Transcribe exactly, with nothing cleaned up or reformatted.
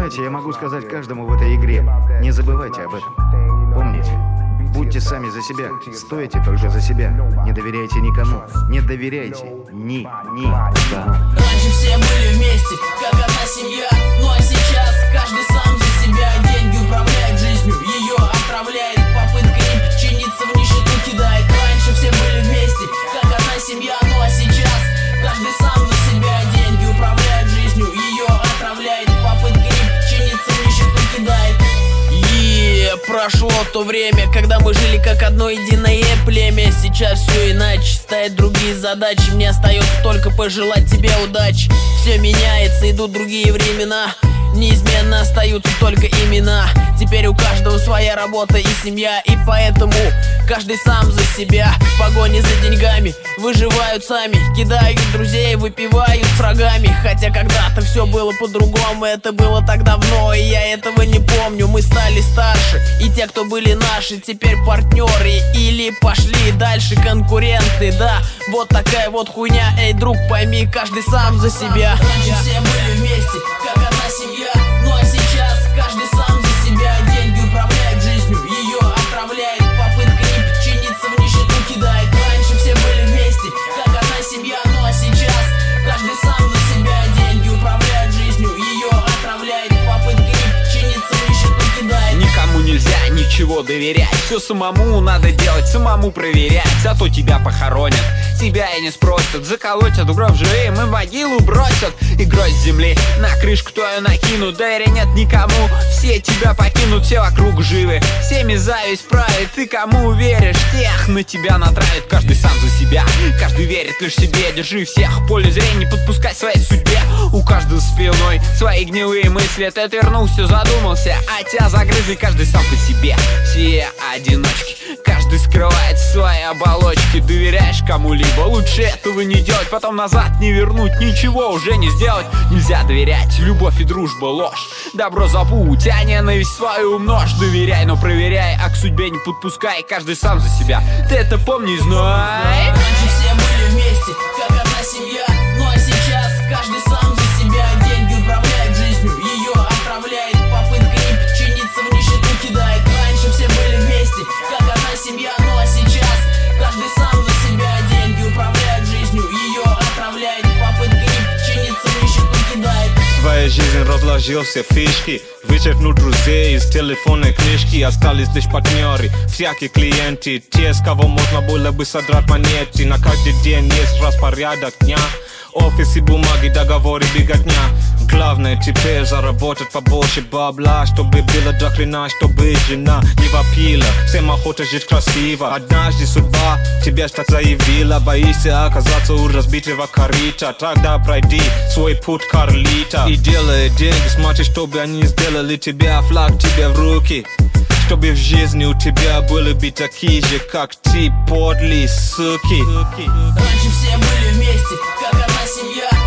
Знаете, я могу сказать каждому в этой игре: не забывайте об этом. Помните, будьте сами за себя, стойте только за себя. Не доверяйте никому, не доверяйте ни, ни. Раньше все были вместе, как одна семья. Ну а сейчас каждый сам за себя. Деньги управляют жизнью, ее отравляет. Попытка не подчиниться в нищету кидает. Раньше все были вместе, как одна семья. Ну а сейчас каждый сам за себя. Деньги управляют жизнью, ее отравляет. Попытка не подчиниться в нищету кидает. И прошло то время, когда мы жили как одно единое племя. Сейчас все иначе, стоят другие задачи. Мне остается только пожелать тебе удачи. Все меняется, идут другие времена. Неизменно остаются только имена. Теперь у каждого своя работа и семья. И поэтому каждый сам за себя. В погоне за деньгами выживают сами. Кидают друзей, выпивают с врагами. Хотя когда-то все было по-другому. Это было так давно, и я этого не помню. Мы стали старше, и те, кто были наши, теперь партнеры. Или пошли дальше конкуренты. Да, вот такая вот хуйня. Эй, друг, пойми, каждый сам за себя. Раньше все были вместе, как одна семья. Ну а сейчас каждый сам за себя. Деньги управляют жизнью, ее отравляет. Попытка не подчиниться в нищету кидает. Раньше все были вместе, как одна семья. Ну а сейчас каждый сам за себя. Деньги управляют жизнью, ее отравляет. Попытка не подчиниться в нищету кидает. Никому нельзя ничего доверять. Все самому надо делать, самому проверять. Зато тебя похоронят, тебя и не спросят. Заколотят в гроб живым и могилу бросят. И гроздь земли на крышку твою накинут. Доверия нет никому, все тебя покинут. Все вокруг живы, всеми зависть правит. Ты кому веришь, тех на тебя натравит. Каждый сам за себя, каждый верит лишь себе. Держи всех в поле зрения, не подпускай своей судьбе. У каждого спиной свои гнилые мысли. Ты отвернулся, задумался, а тебя загрызли. Каждый сам по себе, все одиночки. Каждый скрывает свои оболочки. Доверяешь кому-либо, лучше этого не делать. Потом назад не вернуть, ничего уже не сделать. Нельзя доверять, любовь и дружба ложь. Добро забудь, а ненависть свою умножь. Доверяй, но проверяй, а к судьбе не подпускай. Каждый сам за себя, ты это помни и знай. Раньше все были вместе, как одна семья. Ну а сейчас каждый сам за себя. Деньги управляют жизнью, ее отравляет. Попытка не подчиниться в нищету кидает. Раньше все были вместе, как одна семья. Ну а сейчас каждый сам за себя. Деньги управляют жизнью, ее отравляет. Попытка не подчиниться в нищету кидает. Твоя жизнь разложил все фишки. Вычеркнул друзей из телефонной книжки. Остались лишь партнеры, всякие клиенты. Те, с кого можно было бы содрать монеты. На каждый день есть распорядок дня. Офис и бумаги, договоры, беготня. Главное теперь заработать побольше бабла, чтобы было до хрена, чтобы жена не вопила. Всем охота жить красиво. Однажды судьба тебе так заявила. Боишься оказаться у разбитого корыта. Тогда пройди свой путь Карлита. И делай деньги, смотри, чтобы они сделали тебя. Флаг тебе в руки, чтобы в жизни у тебя были бы такие же, как ты, подлые суки. Раньше все были вместе, как одна семья.